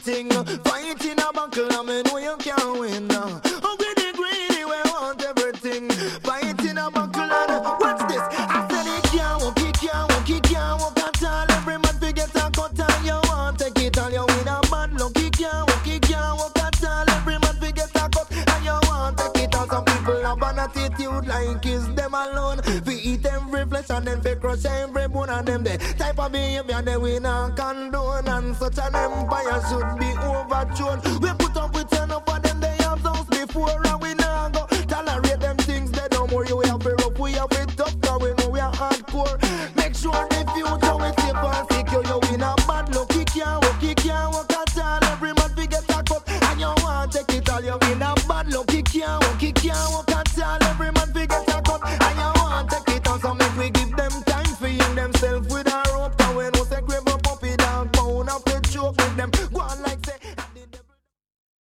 everything. Fighting a battle, I me know you can't win. Oh, greedy, we want everything. Fighting a battle, and what's this? I said it can't walk, it can't walk, it can't walk at all. Every man forget a cut and you want take it all. You win a bad luck, it can't walk at all. Every man forget a cut and you want take it all. Some people have an attitude like it's them alone. We eat every flesh and then we crush every bone of them. The type of behavior they we not condone, and such an empire should be overthrown. We put up with enough of them, they have those before, and